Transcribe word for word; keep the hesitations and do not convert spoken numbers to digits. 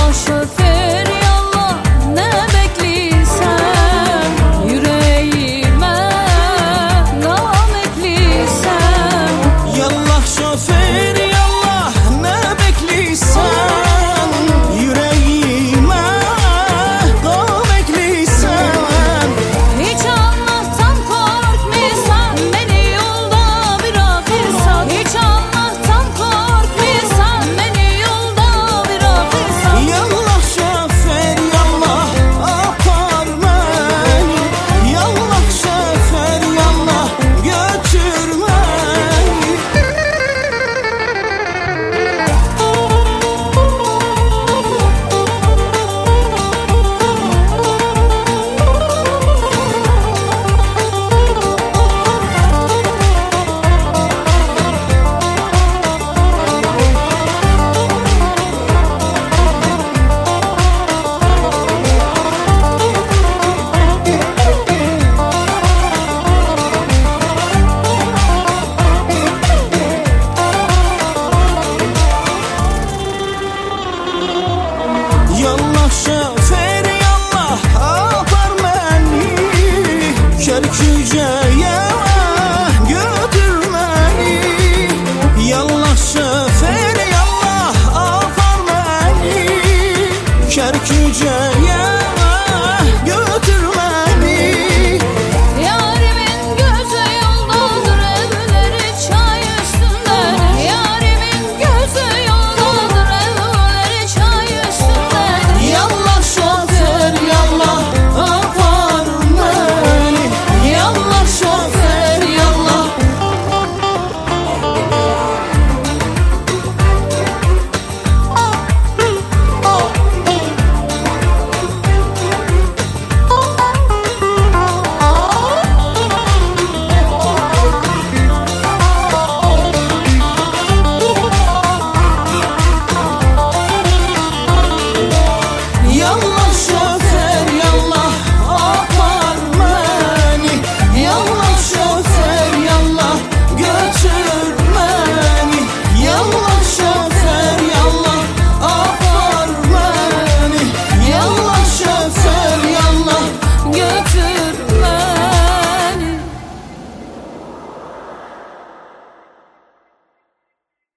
Yallah şoför yallah, ne bekliysen, yüreğime gam ekliysen. Yallah şoför yallah, ne bekliysen, yüreğime gam ekliysen. Hiç Allah'tan korkmuşsan, beni yolda bırakırsan. Hiç Allah'tan korkmuşsan, beni yolda bırakırsan. Yallah şoför yallah, apar beni. Yallah şoför yallah, götür beni. Yallah şoför yallah, apar beni. Kerküce'ye götür beni. Yallah şoför yallah, apar beni. Kerküce'ye